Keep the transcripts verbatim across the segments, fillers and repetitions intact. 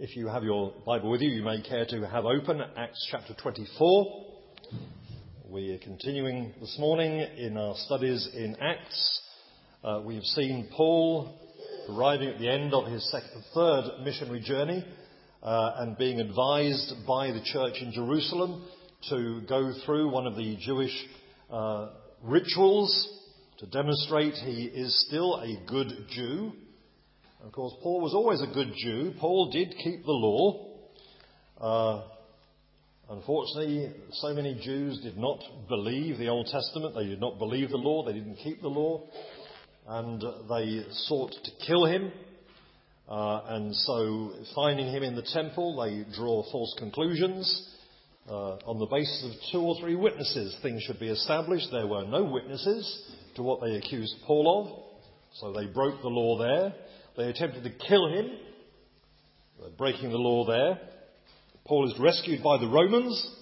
If you have your Bible with you, you may care to have open Acts chapter twenty-four. We are continuing this morning in our studies in Acts. Uh, we have seen Paul arriving at the end of his second, third missionary journey uh, and being advised by the church in Jerusalem to go through one of the Jewish uh, rituals to demonstrate he is still a good Jew. Of course, Paul was always a good Jew. Paul did keep the law. Uh, unfortunately, so many Jews did not believe the Old Testament. They did not believe the law. They didn't keep the law. And they sought to kill him. Uh, and so, finding him in the temple, they draw false conclusions. Uh, on the basis of two or three witnesses, things should be established. There were no witnesses to what they accused Paul of. So they broke the law there. They attempted to kill him, breaking the law there. Paul is rescued by the Romans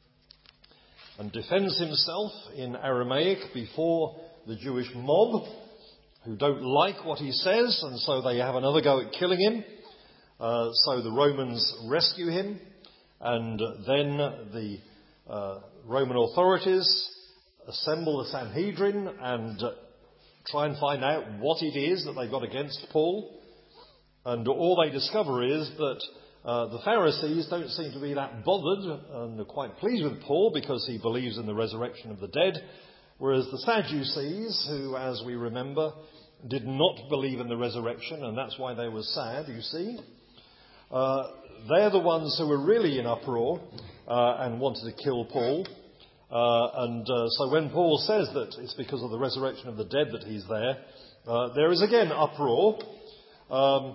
and defends himself in Aramaic before the Jewish mob, who don't like what he says, and so they have another go at killing him. Uh, so the Romans rescue him, and then the uh, Roman authorities assemble the Sanhedrin and uh, try and find out what it is that they've got against Paul. And all they discover is that uh, the Pharisees don't seem to be that bothered and are quite pleased with Paul because he believes in the resurrection of the dead, whereas the Sadducees, who, as we remember, did not believe in the resurrection, and that's why they were sad, you see, uh, they're the ones who were really in uproar uh, and wanted to kill Paul. Uh, and uh, so when Paul says that it's because of the resurrection of the dead that he's there, uh, there is again uproar. Um,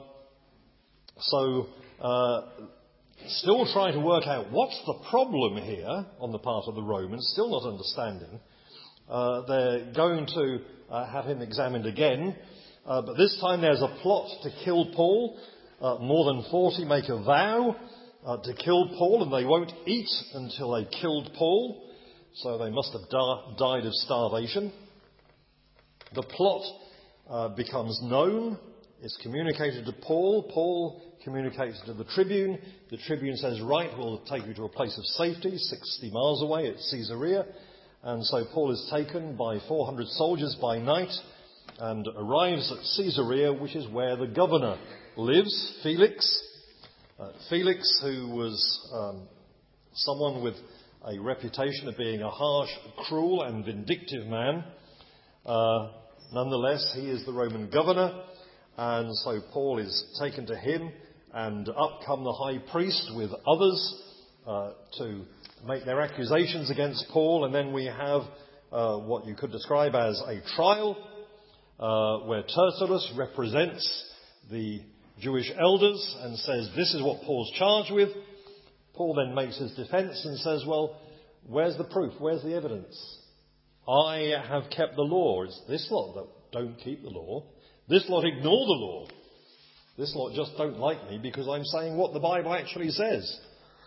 so uh, still trying to work out what's the problem here on the part of the Romans, still not understanding. Uh, they're going to uh, have him examined again, uh, but this time there's a plot to kill Paul. Uh, more than forty make a vow uh, to kill Paul, and they won't eat until they killed Paul. So they must have di- died of starvation. The plot uh, becomes known. It's communicated to Paul. Paul communicates to the tribune. The tribune says, right, we'll take you to a place of safety, sixty miles away at Caesarea. And so Paul is taken by four hundred soldiers by night and arrives at Caesarea, which is where the governor lives, Felix. Uh, Felix, who was um, someone with a reputation of being a harsh, cruel and vindictive man. Uh, nonetheless, he is the Roman governor, and so Paul is taken to him, and up come the high priest with others uh, to make their accusations against Paul, and then we have uh, what you could describe as a trial, uh, where Tertullus represents the Jewish elders and says, this is what Paul's charged with. Paul then makes his defence and says, well, where's the proof? Where's the evidence? I have kept the law. It's this lot that don't keep the law. This lot ignore the law. This lot just don't like me because I'm saying what the Bible actually says.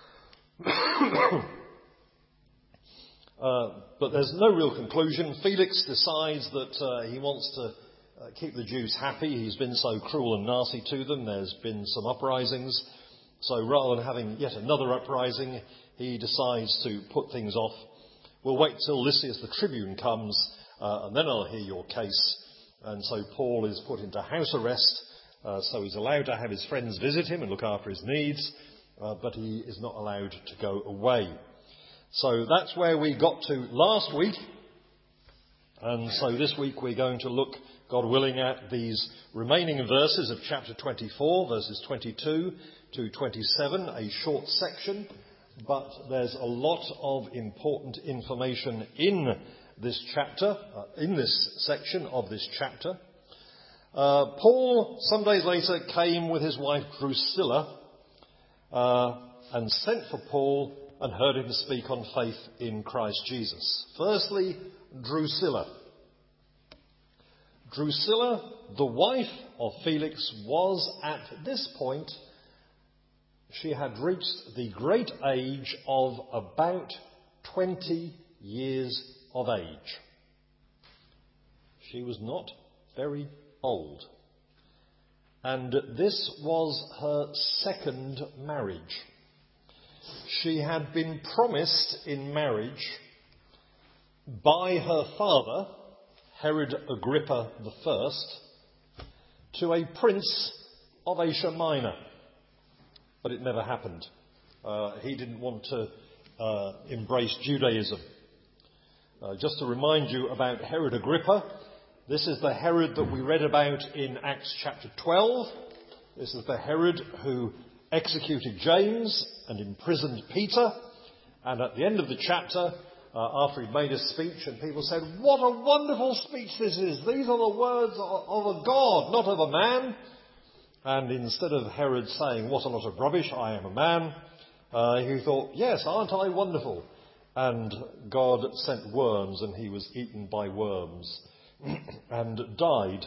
uh, but there's no real conclusion. Felix decides that uh, he wants to uh, keep the Jews happy. He's been so cruel and nasty to them. There's been some uprisings. So rather than having yet another uprising, he decides to put things off. We'll wait till Lysias the tribune comes, uh, and then I'll hear your case. And so Paul is put into house arrest, uh, so he's allowed to have his friends visit him and look after his needs, uh, but he is not allowed to go away. So that's where we got to last week. And so this week we're going to look, God willing, at these remaining verses of chapter twenty-four, verses twenty-two to twenty-seven, a short section, but there's a lot of important information in this chapter, uh, in this section of this chapter. Uh, Paul, some days later, came with his wife Drusilla uh, and sent for Paul and heard him speak on faith in Christ Jesus. Firstly, Drusilla. Drusilla, the wife of Felix, was at this point, she had reached the great age of about twenty years of age. She was not very old. and this was her second marriage. She had been promised in marriage by her father, Herod Agrippa the First, to a prince of Asia Minor. But it never happened. Uh, he didn't want to uh, embrace Judaism. Uh, just to remind you about Herod Agrippa, this is the Herod that we read about in Acts chapter twelve. This is the Herod who executed James and imprisoned Peter. And at the end of the chapter, uh, after he'd made his speech, and people said, "What a wonderful speech this is! These are the words of a God, not of a man." And instead of Herod saying, "What a lot of rubbish, I am a man," uh, he thought, "Yes, aren't I wonderful?" And God sent worms, and he was eaten by worms and died.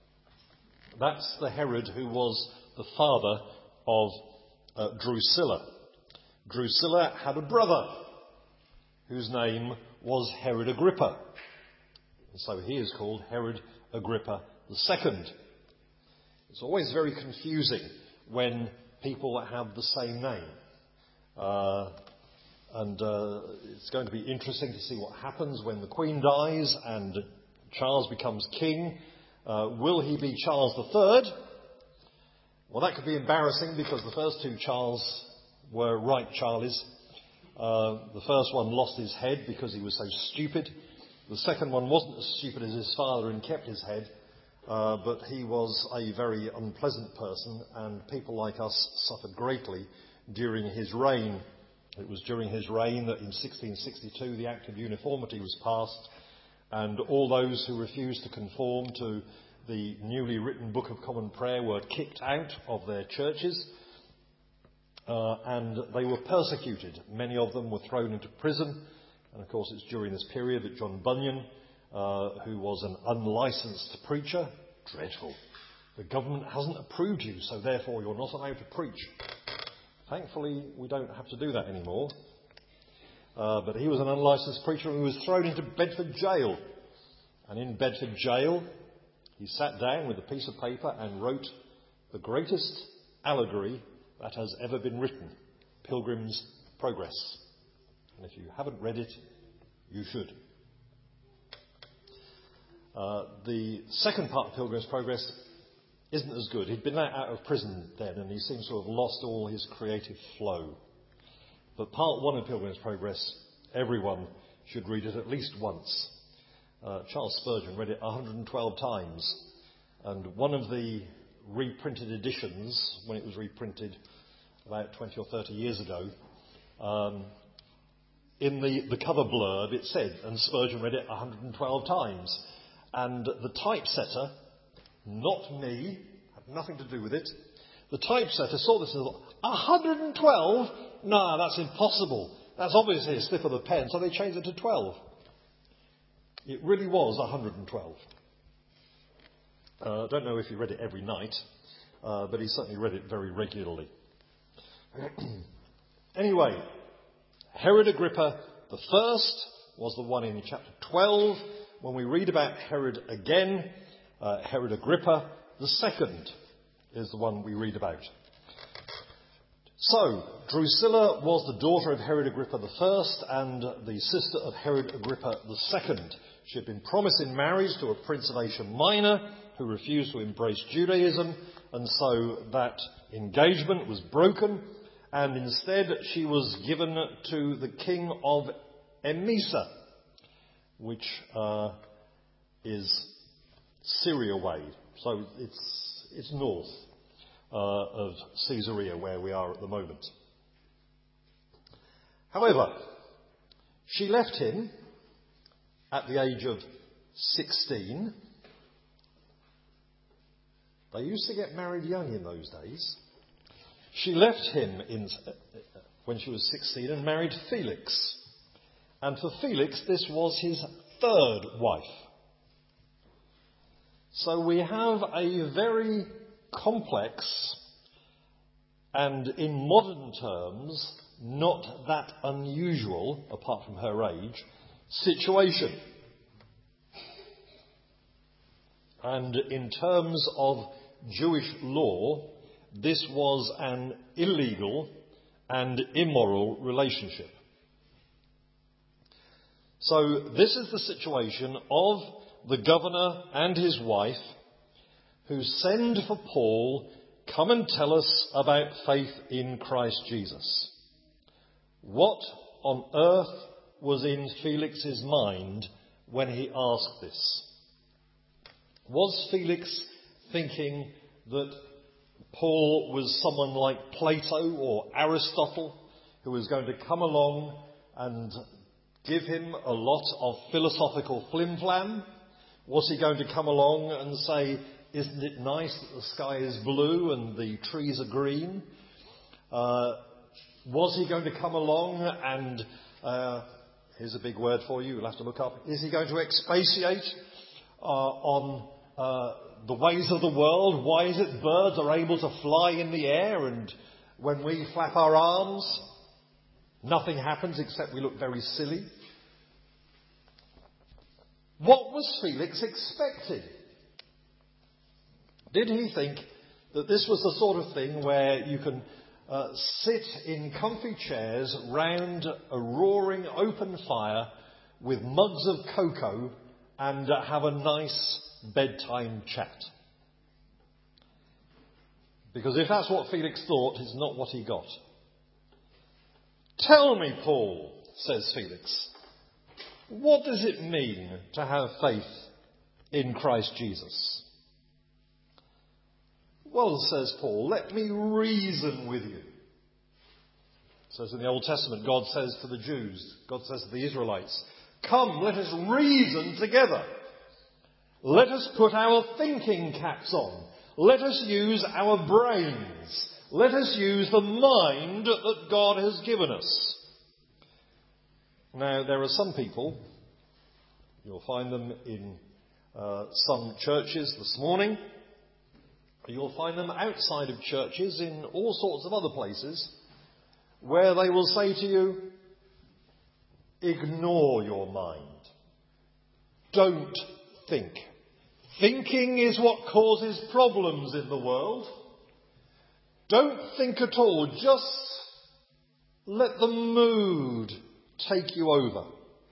That's the Herod who was the father of uh, Drusilla. Drusilla had a brother whose name was Herod Agrippa. And so he is called Herod Agrippa the Second. It's always very confusing when people have the same name. Uh, and uh, it's going to be interesting to see what happens when the Queen dies and Charles becomes king. Uh, will he be Charles the Third? Well, that could be embarrassing because the first two Charles were right Charlies. Uh, the first one lost his head because he was so stupid. The second one wasn't as stupid as his father and kept his head. Uh, but he was a very unpleasant person, and people like us suffered greatly during his reign. It was during his reign that in sixteen sixty-two the Act of Uniformity was passed, and all those who refused to conform to the newly written Book of Common Prayer were kicked out of their churches, uh, and they were persecuted. Many of them were thrown into prison, and of course it's during this period that John Bunyan, Uh, who was an unlicensed preacher. Dreadful. The government hasn't approved you, so therefore you're not allowed to preach. Thankfully, we don't have to do that anymore. Uh, but he was an unlicensed preacher and he was thrown into Bedford jail. And in Bedford jail, he sat down with a piece of paper and wrote the greatest allegory that has ever been written, Pilgrim's Progress. And if you haven't read it, you should. Uh, the second part of Pilgrim's Progress isn't as good. He'd been out of prison then, and he seems to have lost all his creative flow. But part one of Pilgrim's Progress, everyone should read it at least once. Uh, Charles Spurgeon read it one hundred twelve times, and one of the reprinted editions, when it was reprinted about twenty or thirty years ago, um, in the, the cover blurb it said, and Spurgeon read it one hundred twelve times. And the typesetter, not me, had nothing to do with it, the typesetter saw this and thought, one hundred twelve? No, that's impossible. That's obviously a slip of the pen, so they changed it to twelve. It really was one hundred twelve. Uh, I don't know if he read it every night, uh, but he certainly read it very regularly. Anyway, Herod Agrippa the First was the one in chapter twelve. When we read about Herod again, uh, Herod Agrippa the Second is the one we read about. So, Drusilla was the daughter of Herod Agrippa the First and the sister of Herod Agrippa the Second. She had been promised in marriage to a prince of Asia Minor who refused to embrace Judaism, and so that engagement was broken, and instead she was given to the king of Emesa, which uh, is Syria way. So it's, it's north uh, of Caesarea, where we are at the moment. However, she left him at the age of sixteen. They used to get married young in those days. She left him in, when she was sixteen and married Felix. And for Felix, this was his third wife. So we have a very complex and, in modern terms, not that unusual, apart from her age, situation. And in terms of Jewish law, this was an illegal and immoral relationship. So this is the situation of the governor and his wife who send for Paul, come and tell us about faith in Christ Jesus. What on earth was in Felix's mind when he asked this? Was Felix thinking that Paul was someone like Plato or Aristotle who was going to come along and give him a lot of philosophical flim-flam? Was he going to come along and say, isn't it nice that the sky is blue and the trees are green? Uh, was he going to come along and, uh, here's a big word for you, you'll have to look up, is he going to expatiate uh, on uh, the ways of the world? Why is it birds are able to fly in the air and when we flap our arms, nothing happens except we look very silly? What was Felix expecting? Did he think that this was the sort of thing where you can uh, sit in comfy chairs round a roaring open fire with mugs of cocoa and uh, have a nice bedtime chat? Because if that's what Felix thought, it's not what he got. Tell me, Paul, says Felix, what does it mean to have faith in Christ Jesus? Well, says Paul, let me reason with you. It says in the Old Testament, God says to the Jews, God says to the Israelites, come, let us reason together. Let us put our thinking caps on. Let us use our brains. Let us use the mind that God has given us. Now, there are some people, you'll find them in uh, some churches this morning, you'll find them outside of churches in all sorts of other places, where they will say to you, ignore your mind. Don't think. Thinking is what causes problems in the world. Don't think at all. Just let the mood take you over.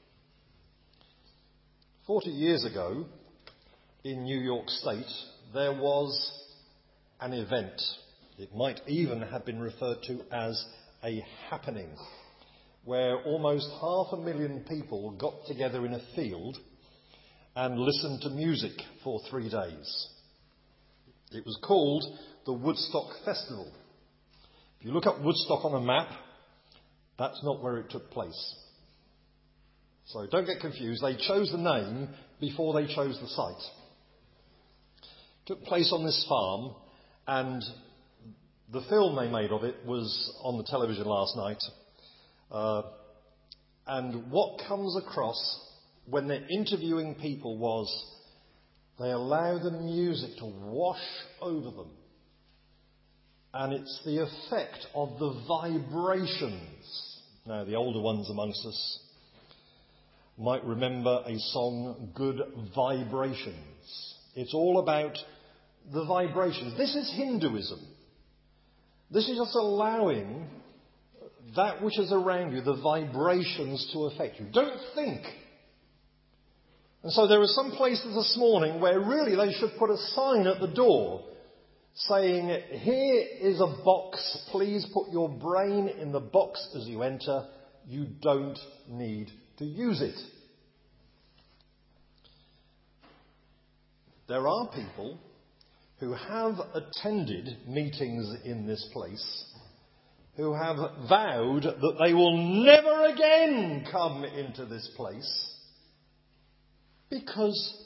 Forty years ago, in New York State, there was an event. It might even have been referred to as a happening, where almost half a million people got together in a field and listened to music for three days. It was called the Woodstock Festival. If you look up Woodstock on a map, that's not where it took place. So don't get confused. They chose the name before they chose the site. It took place on this farm, and the film they made of it was on the television last night. Uh, and what comes across when they're interviewing people was they allow the music to wash over them. And it's the effect of the vibrations. Now, the older ones amongst us might remember a song, Good Vibrations. It's all about the vibrations. This is Hinduism. This is just allowing that which is around you, the vibrations, to affect you. Don't think. And so there are some places this morning where really they should put a sign at the door saying, here is a box, please put your brain in the box as you enter. You don't need to use it. There are people who have attended meetings in this place, who have vowed that they will never again come into this place, because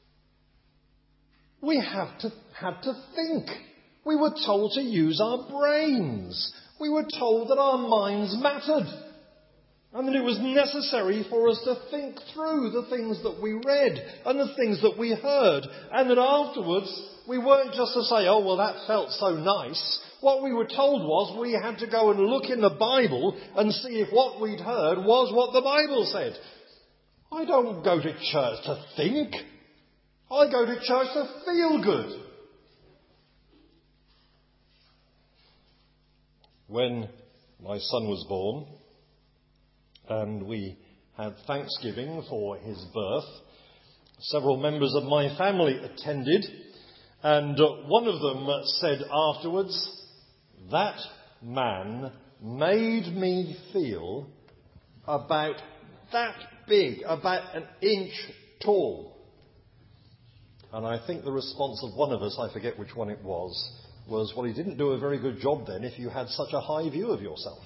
we have to, had to think. We were told to use our brains. We were told that our minds mattered. And that it was necessary for us to think through the things that we read and the things that we heard. And that afterwards, we weren't just to say, oh, well, that felt so nice. What we were told was we had to go and look in the Bible and see if what we'd heard was what the Bible said. I don't go to church to think. I go to church to feel good. when my son was born, and we had Thanksgiving for his birth, several members of my family attended, and uh, one of them said afterwards, "That man made me feel about that big, about an inch tall." And I think the response of one of us, I forget which one it was, was, "Well, he didn't do a very good job then if you had such a high view of yourself."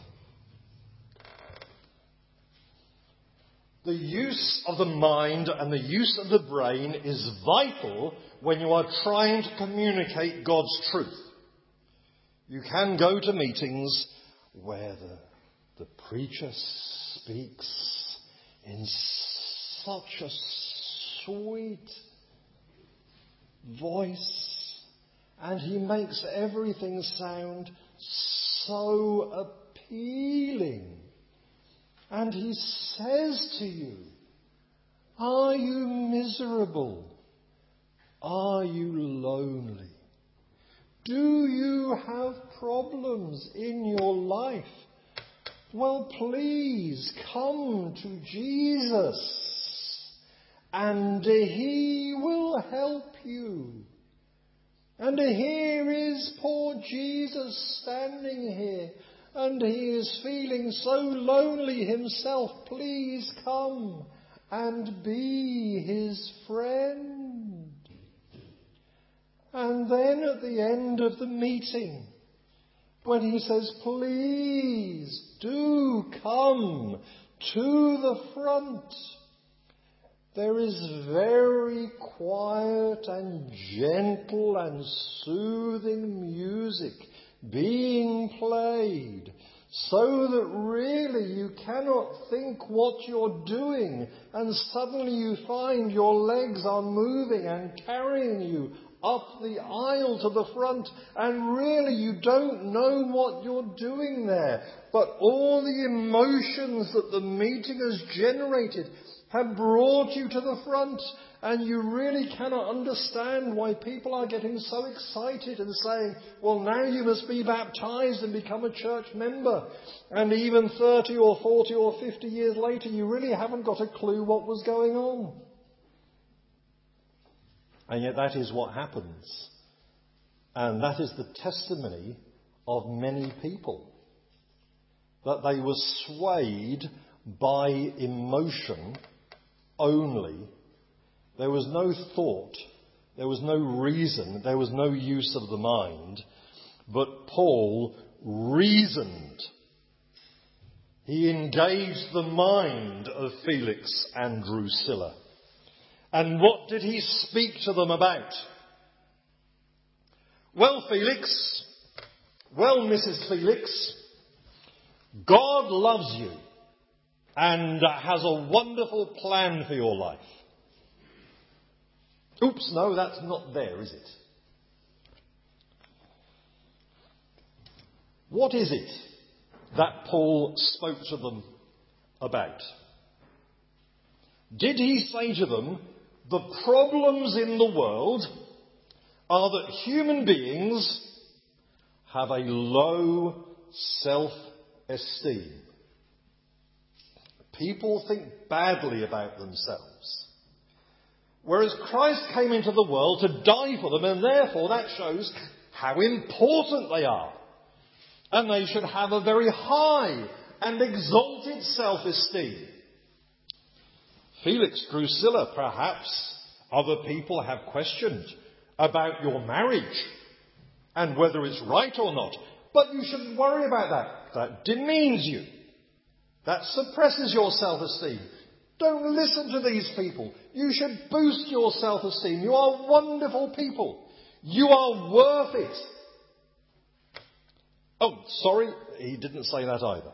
The use of the mind and the use of the brain is vital when you are trying to communicate God's truth. You can go to meetings where the, the preacher speaks in such a sweet voice, and he makes everything sound so appealing. And he says to you, "Are you miserable? Are you lonely? Do you have problems in your life? Well, please come to Jesus, and he will help you. And here is poor Jesus standing here, and he is feeling so lonely himself. Please come and be his friend." And then at the end of the meeting, when he says, "Please do come to the front," there is very quiet and gentle and soothing music being played, so that really you cannot think what you're doing, and suddenly you find your legs are moving and carrying you up the aisle to the front, and really you don't know what you're doing there. But all the emotions that the meeting has generated have brought you to the front, and you really cannot understand why people are getting so excited and saying, "Well, now you must be baptized and become a church member." And even thirty or forty or fifty years later, you really haven't got a clue what was going on. And yet that is what happens. And that is the testimony of many people, that they were swayed by emotion only. There was no thought, there was no reason, there was no use of the mind. But Paul reasoned. He engaged the mind of Felix and Drusilla. And what did he speak to them about? "Well, Felix, well, Missus Felix, God loves you and has a wonderful plan for your life." Oops, no, that's not there, is it? What is it that Paul spoke to them about? Did he say to them, the problems in the world are that human beings have a low self-esteem? People think badly about themselves. Whereas Christ came into the world to die for them, and therefore that shows how important they are. And they should have a very high and exalted self-esteem. Felix, Drusilla, perhaps other people have questioned about your marriage and whether it's right or not. But you shouldn't worry about that. That demeans you. That suppresses your self-esteem. Don't listen to these people. You should boost your self-esteem. You are wonderful people. You are worth it. Oh, sorry, he didn't say that either.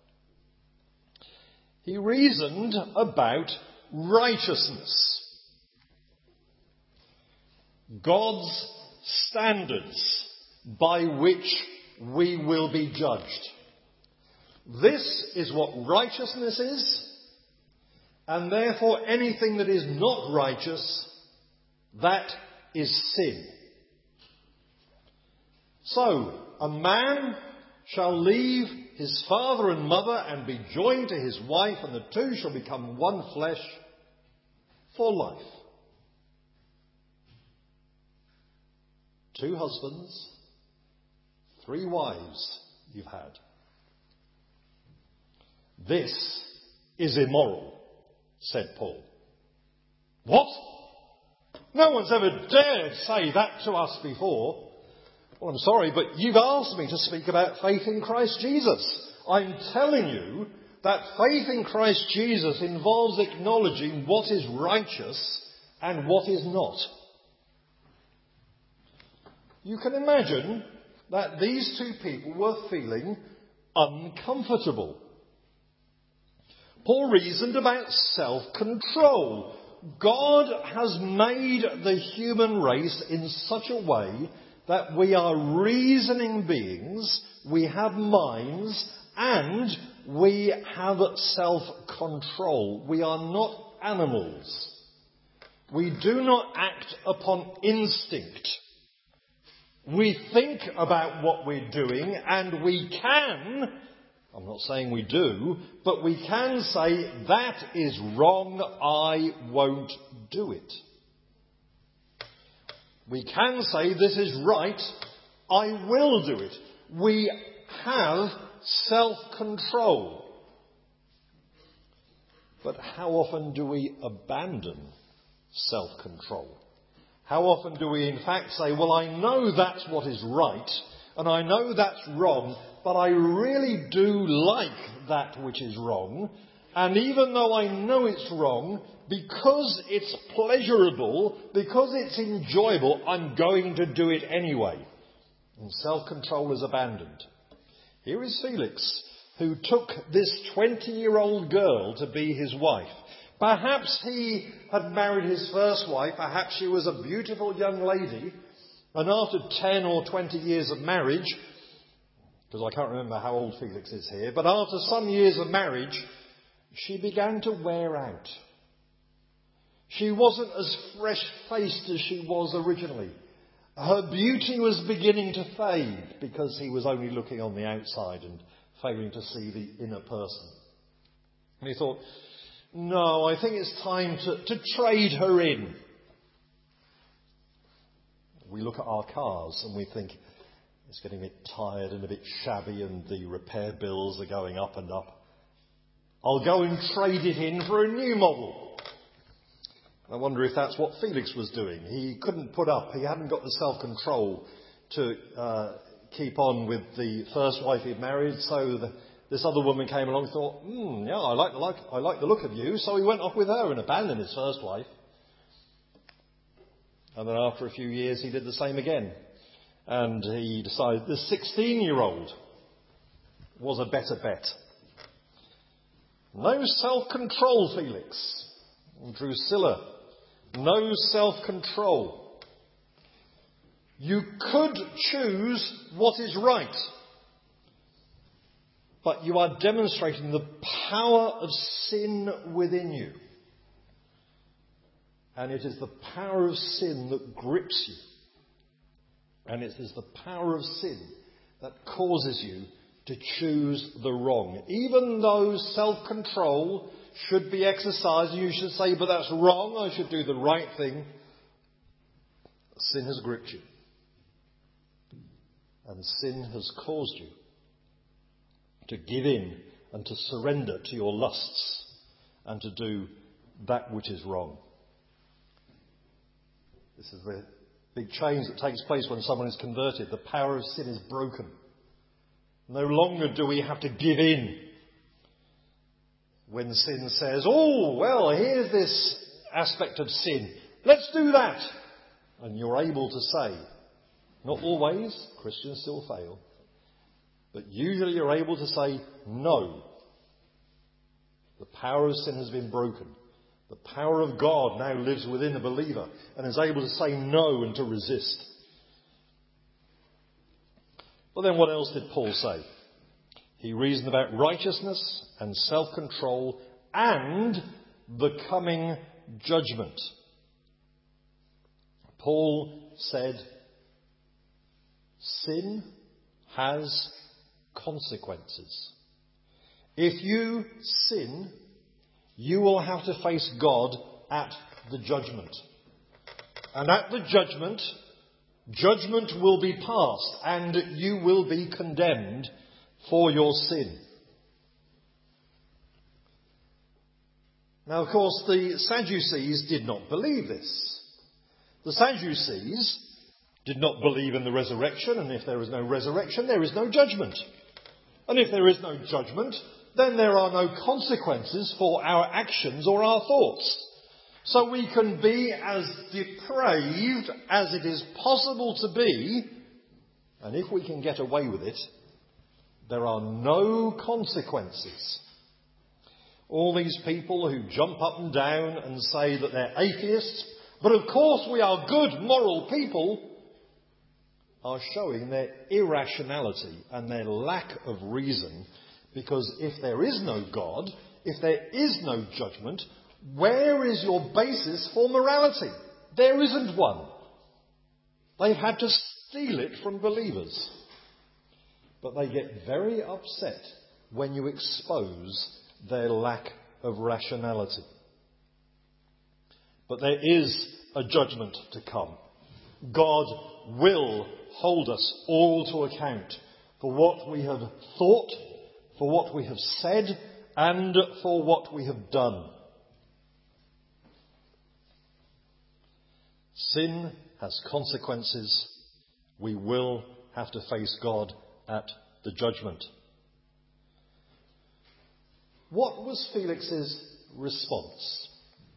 He reasoned about righteousness. God's standards by which we will be judged. This is what righteousness is, and therefore anything that is not righteous, that is sin. So, a man shall leave his father and mother and be joined to his wife, and the two shall become one flesh for life. Two husbands, three wives you've had. This is immoral, said Paul. What? No one's ever dared say that to us before. Well, I'm sorry, but you've asked me to speak about faith in Christ Jesus. I'm telling you that faith in Christ Jesus involves acknowledging what is righteous and what is not. You can imagine that these two people were feeling uncomfortable. Paul reasoned about self-control. God has made the human race in such a way that we are reasoning beings, we have minds, and we have self-control. We are not animals. We do not act upon instinct. We think about what we're doing, and we can, I'm not saying we do, but we can say, that is wrong, I won't do it. We can say, this is right, I will do it. We have self-control. But how often do we abandon self-control? How often do we in fact say, well, I know that's what is right, and I know that's wrong, but I really do like that which is wrong, and even though I know it's wrong, because it's pleasurable, because it's enjoyable, I'm going to do it anyway. And self-control is abandoned. Here is Felix, who took this twenty-year-old girl to be his wife. Perhaps he had married his first wife, perhaps she was a beautiful young lady, and after ten or twenty years of marriage, because I can't remember how old Felix is here, but after some years of marriage, she began to wear out. She wasn't as fresh-faced as she was originally. Her beauty was beginning to fade because he was only looking on the outside and failing to see the inner person. And he thought, no, I think it's time to, to trade her in. We look at our cars and we think it's getting a bit tired and a bit shabby and the repair bills are going up and up. I'll go and trade it in for a new model. I wonder if that's what Felix was doing. He couldn't put up, he hadn't got the self-control to uh, keep on with the first wife he'd married, so the, this other woman came along and thought, hmm, yeah, I like, the, like, I like the look of you, so he went off with her and abandoned his first wife. And then after a few years he did the same again. And he decided the sixteen-year-old was a better bet. No self-control, Felix. And Drusilla, no self-control. You could choose what is right, but you are demonstrating the power of sin within you. And it is the power of sin that grips you. And it is the power of sin that causes you to choose the wrong. Even though self-control should be exercised, and you should say, but that's wrong, I should do the right thing. Sin has gripped you. And sin has caused you to give in and to surrender to your lusts and to do that which is wrong. This is the big change that takes place when someone is converted. The power of sin is broken. No longer do we have to give in when sin says, oh, well, here's this aspect of sin. Let's do that. And you're able to say, not always, Christians still fail, but usually you're able to say, no. The power of sin has been broken. The power of God now lives within the believer and is able to say no and to resist. Well, then what else did Paul say? He reasoned about righteousness and self-control and the coming judgment. Paul said, sin has consequences. If you sin, you will have to face God at the judgment. And at the judgment, judgment will be passed and you will be condemned for your sin. Now, of course, the Sadducees did not believe this. The Sadducees did not believe in the resurrection, and if there is no resurrection, there is no judgment. And if there is no judgment, then there are no consequences for our actions or our thoughts. So we can be as depraved as it is possible to be, and if we can get away with it, there are no consequences. All these people who jump up and down and say that they're atheists, but of course we are good, moral people, are showing their irrationality and their lack of reason, because if there is no God, if there is no judgment, where is your basis for morality? There isn't one. They've had to steal it from believers. But they get very upset when you expose their lack of rationality. But there is a judgment to come. God will hold us all to account for what we have thought, for what we have said, and for what we have done. Sin has consequences. We will have to face God at the judgment. What was Felix's response?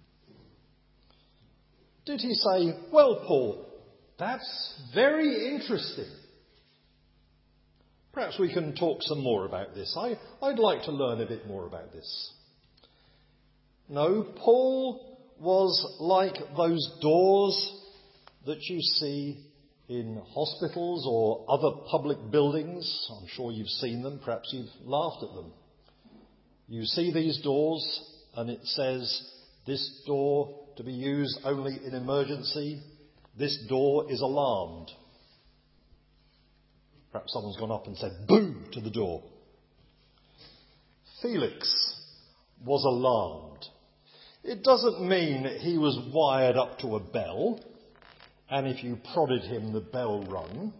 Did he say, "Well, Paul, that's very interesting. Perhaps we can talk some more about this. I, I'd like to learn a bit more about this." No, Paul was like those doors that you see in hospitals or other public buildings. I'm sure you've seen them. Perhaps you've laughed at them. You see these doors and it says, "This door to be used only in emergency. This door is alarmed." Perhaps someone's gone up and said, "Boo!" to the door. Felix was alarmed. It doesn't mean he was wired up to a bell, and if you prodded him, the bell rung.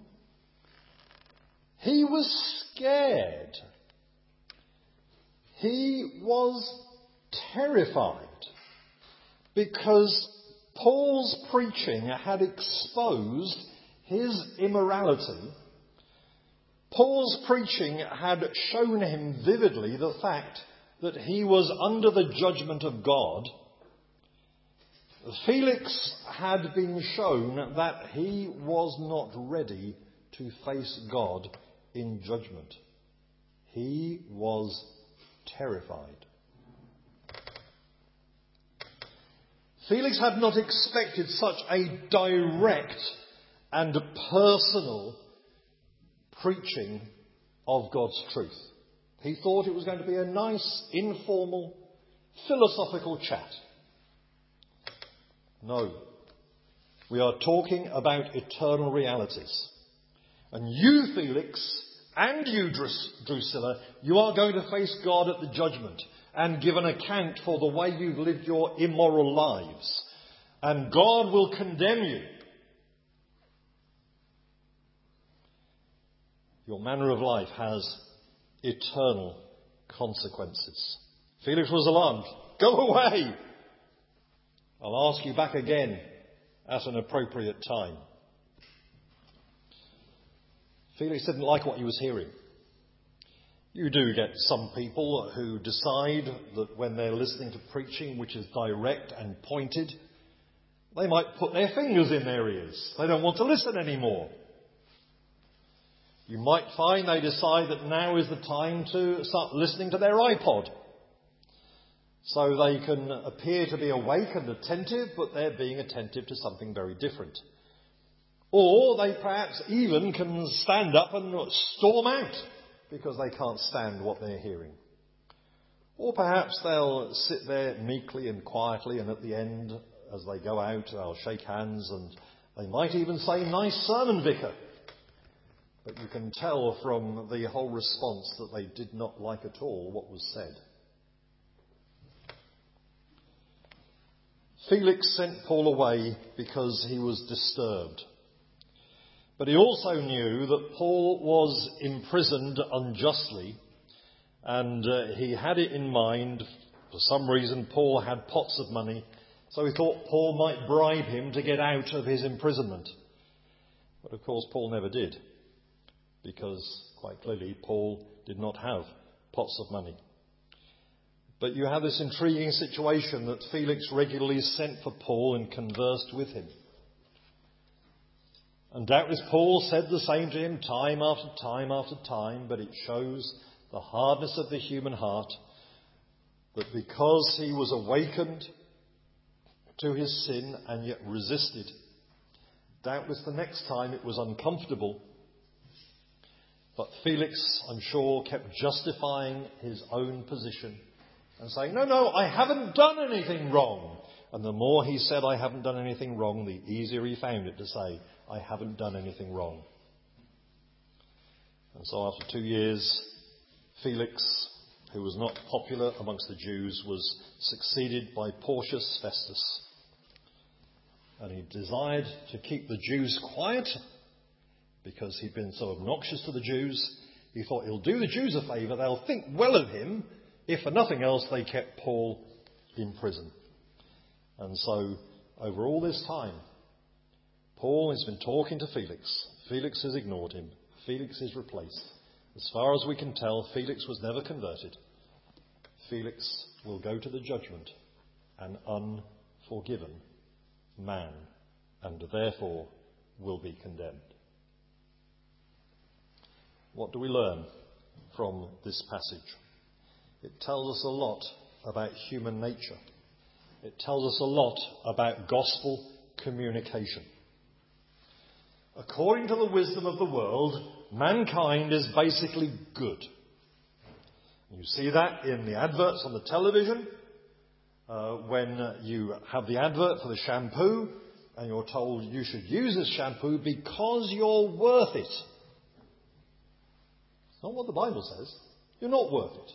He was scared. He was terrified because Paul's preaching had exposed his immorality. Paul's preaching had shown him vividly the fact that he was under the judgment of God. Felix had been shown that he was not ready to face God in judgment. He was terrified. Felix had not expected such a direct and personal preaching of God's truth. He thought it was going to be a nice, informal, philosophical chat. No. We are talking about eternal realities. And you, Felix, and you, Drus- Drusilla, you are going to face God at the judgment and give an account for the way you've lived your immoral lives. And God will condemn you. Your manner of life has eternal consequences. Felix was alarmed. Go away! I'll ask you back again at an appropriate time. Felix didn't like what he was hearing. You do get some people who decide that when they're listening to preaching which is direct and pointed, they might put their fingers in their ears. They don't want to listen anymore. You might find they decide that now is the time to start listening to their iPod. So they can appear to be awake and attentive, but they're being attentive to something very different. Or they perhaps even can stand up and storm out because they can't stand what they're hearing. Or perhaps they'll sit there meekly and quietly, and at the end, as they go out, they'll shake hands and they might even say, "Nice sermon, Vicar." But you can tell from the whole response that they did not like at all what was said. Felix sent Paul away because he was disturbed. But he also knew that Paul was imprisoned unjustly, and uh, he had it in mind. For some reason, Paul had pots of money, so he thought Paul might bribe him to get out of his imprisonment. But of course, Paul never did, because quite clearly Paul did not have pots of money. But you have this intriguing situation that Felix regularly sent for Paul and conversed with him. And doubtless Paul said the same to him time after time after time, but it shows the hardness of the human heart, that because he was awakened to his sin and yet resisted, doubtless the next time it was uncomfortable. But Felix, I'm sure, kept justifying his own position and saying, no, no, I haven't done anything wrong. And the more he said, I haven't done anything wrong, the easier he found it to say, I haven't done anything wrong. And so after two years, Felix, who was not popular amongst the Jews, was succeeded by Porcius Festus. And he desired to keep the Jews quiet because he'd been so obnoxious to the Jews. He thought he'll do the Jews a favour, they'll think well of him. If for nothing else, they kept Paul in prison. And so, over all this time, Paul has been talking to Felix. Felix has ignored him. Felix is replaced. As far as we can tell, Felix was never converted. Felix will go to the judgment, an unforgiven man, and therefore will be condemned. What do we learn from this passage? It tells us a lot about human nature. It tells us a lot about gospel communication. According to the wisdom of the world, mankind is basically good. You see that in the adverts on the television. Uh, when uh, you have the advert for the shampoo and you're told you should use this shampoo because you're worth it. It's not what the Bible says. You're not worth it.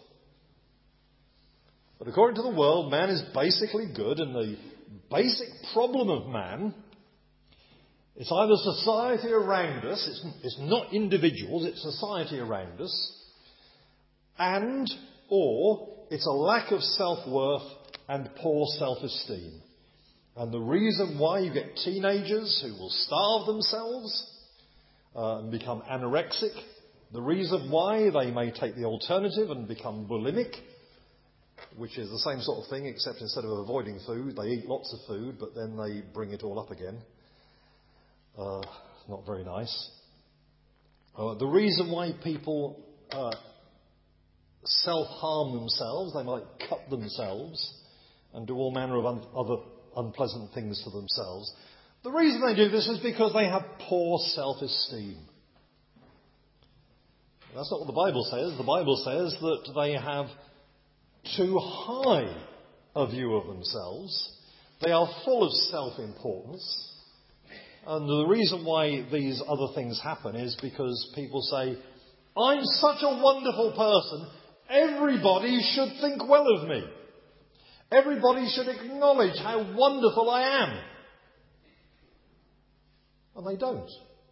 But according to the world, man is basically good, and the basic problem of man, it's either society around us, it's, it's not individuals, it's society around us, and or it's a lack of self-worth and poor self-esteem. And the reason why you get teenagers who will starve themselves uh, and become anorexic, the reason why they may take the alternative and become bulimic, which is the same sort of thing, except instead of avoiding food, they eat lots of food, but then they bring it all up again. Uh, not very nice. Uh, the reason why people uh, self-harm themselves, they might cut themselves and do all manner of un- other unpleasant things to themselves. The reason they do this is because they have poor self-esteem. That's not what the Bible says. The Bible says that they have too high a view of themselves. They are full of self-importance. And the reason why these other things happen is because people say, I'm such a wonderful person, everybody should think well of me. Everybody should acknowledge how wonderful I am. And they don't.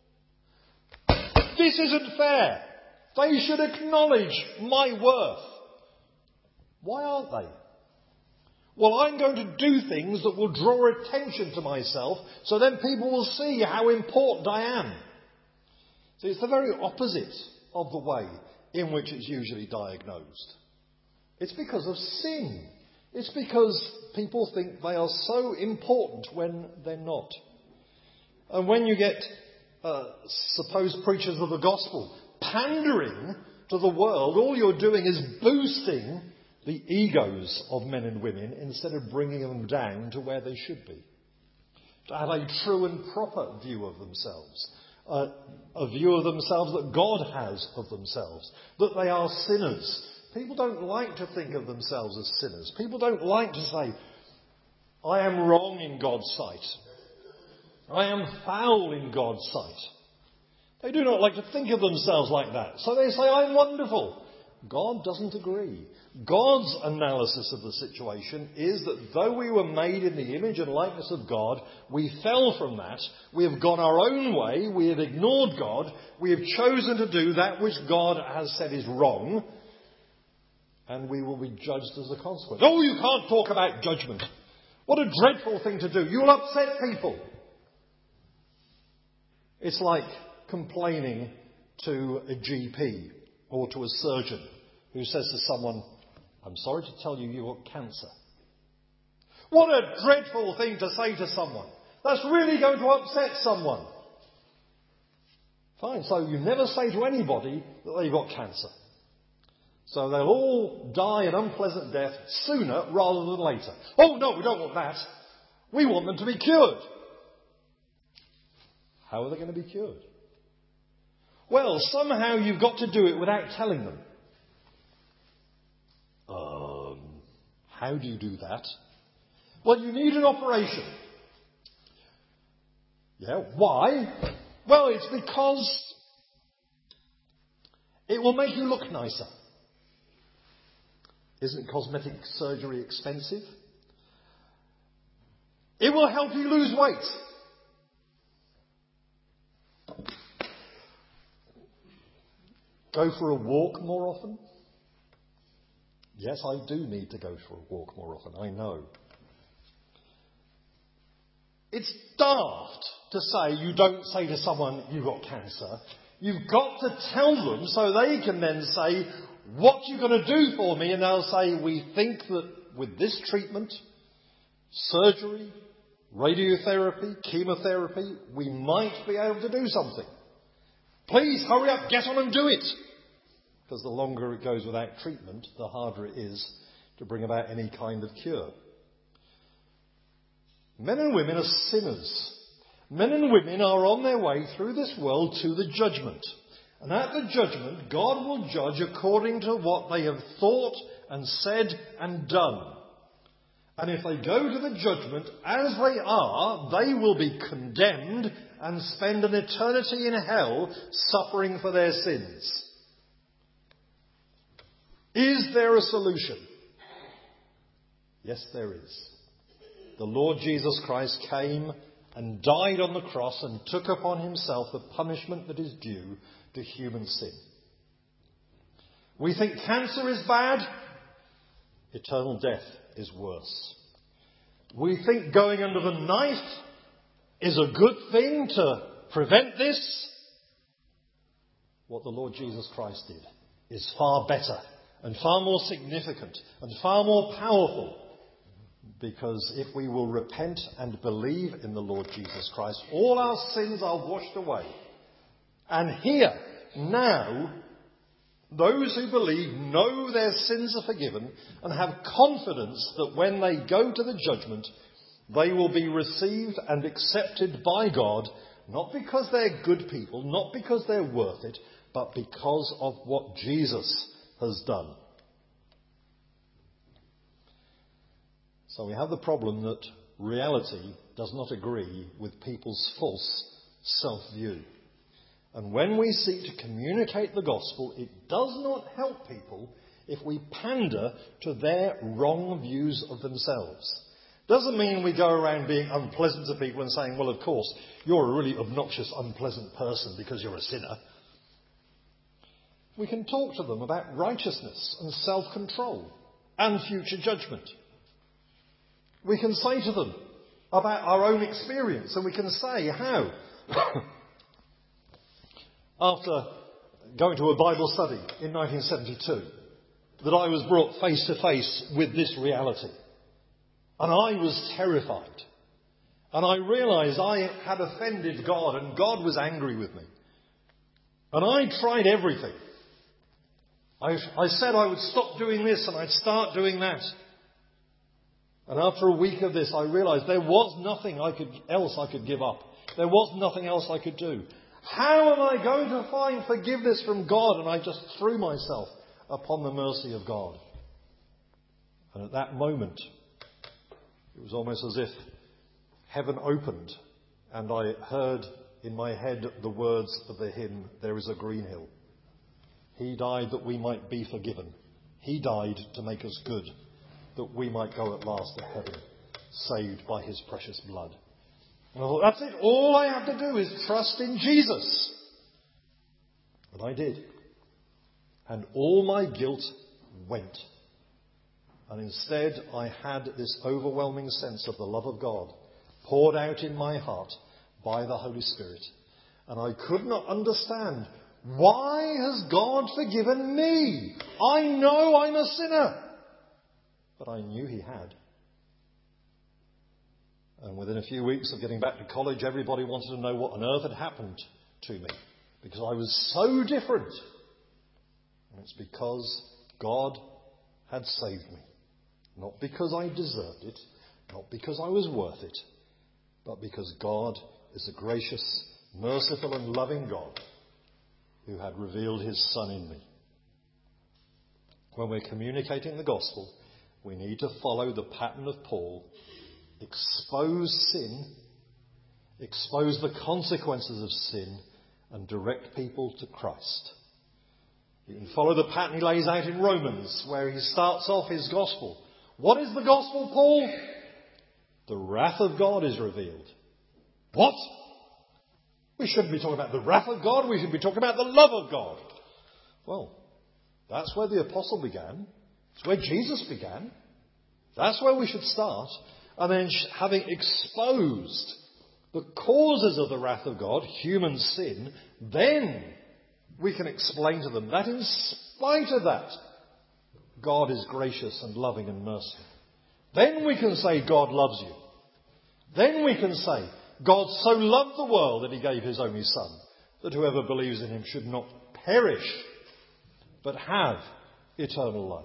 This isn't fair. They should acknowledge my worth. Why aren't they? Well, I'm going to do things that will draw attention to myself, so then people will see how important I am. So it's the very opposite of the way in which it's usually diagnosed. It's because of sin. It's because people think they are so important when they're not. And when you get uh, supposed preachers of the gospel pandering to the world, all you're doing is boosting the egos of men and women instead of bringing them down to where they should be. To have a true and proper view of themselves. Uh, a view of themselves that God has of themselves. That they are sinners. People don't like to think of themselves as sinners. People don't like to say, I am wrong in God's sight. I am foul in God's sight. They do not like to think of themselves like that. So they say, I'm wonderful. God doesn't agree. God's analysis of the situation is that though we were made in the image and likeness of God, we fell from that. We have gone our own way. We have ignored God. We have chosen to do that which God has said is wrong. And we will be judged as a consequence. Oh, you can't talk about judgment. What a dreadful thing to do. You'll upset people. It's like complaining to a G P or to a surgeon who says to someone, I'm sorry to tell you you've got cancer. What a dreadful thing to say to someone. That's really going to upset someone. Fine, so you never say to anybody that they've got cancer. So they'll all die an unpleasant death sooner rather than later. Oh no, we don't want that. We want them to be cured. How are they going to be cured? Well, somehow you've got to do it without telling them. Um, how do you do that? Well, you need an operation. Yeah, why? Well, it's because it will make you look nicer. Isn't cosmetic surgery expensive? It will help you lose weight. Go for a walk more often? Yes, I do need to go for a walk more often, I know. It's daft to say you don't say to someone you've got cancer. You've got to tell them so they can then say, what are you going to do for me? And they'll say, we think that with this treatment, surgery, radiotherapy, chemotherapy, we might be able to do something. Please hurry up, get on and do it. Because the longer it goes without treatment, the harder it is to bring about any kind of cure. Men and women are sinners. Men and women are on their way through this world to the judgment. And at the judgment, God will judge according to what they have thought and said and done. And if they go to the judgment as they are, they will be condemned and spend an eternity in hell suffering for their sins. Is there a solution? Yes, there is. The Lord Jesus Christ came and died on the cross and took upon himself the punishment that is due to human sin. We think cancer is bad. Eternal death is worse. We think going under the knife is a good thing to prevent this. What the Lord Jesus Christ did is far better and far more significant and far more powerful. Because if we will repent and believe in the Lord Jesus Christ, all our sins are washed away. And here, now, those who believe know their sins are forgiven and have confidence that when they go to the judgment, they will be received and accepted by God, not because they're good people, not because they're worth it, but because of what Jesus has done. So we have the problem that reality does not agree with people's false self-view. And when we seek to communicate the gospel, it does not help people if we pander to their wrong views of themselves. Doesn't mean we go around being unpleasant to people and saying, well, of course, you're a really obnoxious, unpleasant person because you're a sinner. We can talk to them about righteousness and self-control and future judgment. We can say to them about our own experience, and we can say how, after going to a Bible study in nineteen seventy-two, that I was brought face to face with this reality. And I was terrified. And I realised I had offended God, and God was angry with me. And I tried everything. I, I said I would stop doing this and I'd start doing that. And after a week of this, I realised there was nothing I could, else I could give up. There was nothing else I could do. How am I going to find forgiveness from God? And I just threw myself upon the mercy of God. And at that moment, it was almost as if heaven opened and I heard in my head the words of the hymn, "There is a green hill." He died that we might be forgiven. He died to make us good, that we might go at last to heaven, saved by his precious blood. And I thought, that's it. All I have to do is trust in Jesus. And I did. And all my guilt went. And instead I had this overwhelming sense of the love of God poured out in my heart by the Holy Spirit. And I could not understand, why has God forgiven me? I know I'm a sinner. But I knew he had. And within a few weeks of getting back to college, everybody wanted to know what on earth had happened to me, because I was so different. And it's because God had saved me. Not because I deserved it, not because I was worth it, but because God is a gracious, merciful and loving God who had revealed his Son in me. When we're communicating the gospel, we need to follow the pattern of Paul. Expose sin, expose the consequences of sin, and direct people to Christ. You can follow the pattern he lays out in Romans, where he starts off his gospel. What is the gospel, Paul? The wrath of God is revealed. What? We shouldn't be talking about the wrath of God, we should be talking about the love of God. Well, that's where the apostle began. It's where Jesus began. That's where we should start. And then having exposed the causes of the wrath of God, human sin, then we can explain to them that in spite of that, God is gracious and loving and merciful. Then we can say God loves you. Then we can say God so loved the world that he gave his only Son, that whoever believes in him should not perish, but have eternal life.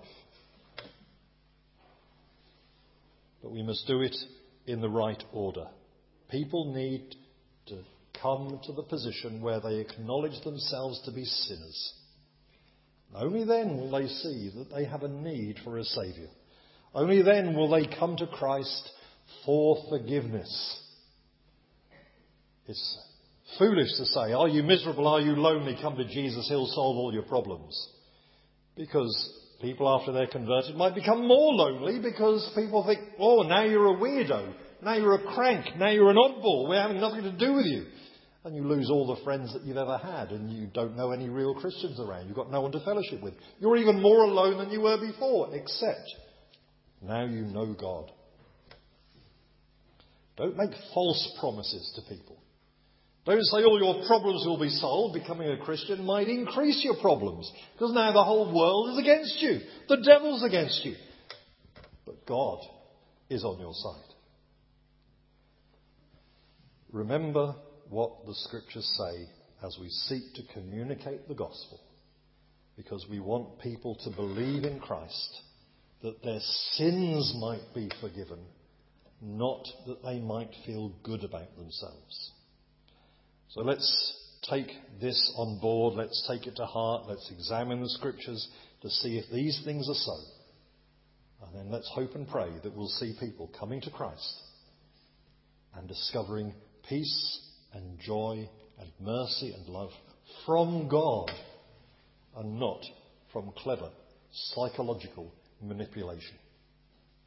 But we must do it in the right order. People need to come to the position where they acknowledge themselves to be sinners. Only then will they see that they have a need for a Saviour. Only then will they come to Christ for forgiveness. It's foolish to say, are you miserable, are you lonely, come to Jesus, he'll solve all your problems. Because people after they're converted might become more lonely because people think, oh, now you're a weirdo, now you're a crank, now you're an oddball, we're having nothing to do with you. And you lose all the friends that you've ever had, and you don't know any real Christians around. You've got no one to fellowship with. You're even more alone than you were before, except now you know God. Don't make false promises to people. Don't say all your problems will be solved. Becoming a Christian might increase your problems, because now the whole world is against you. The devil's against you. But God is on your side. Remember what the scriptures say as we seek to communicate the gospel, because we want people to believe in Christ, that their sins might be forgiven, not that they might feel good about themselves. So let's take this on board, let's take it to heart, let's examine the scriptures to see if these things are so. And then let's hope and pray that we'll see people coming to Christ and discovering peace and joy and mercy and love from God, and not from clever psychological manipulation.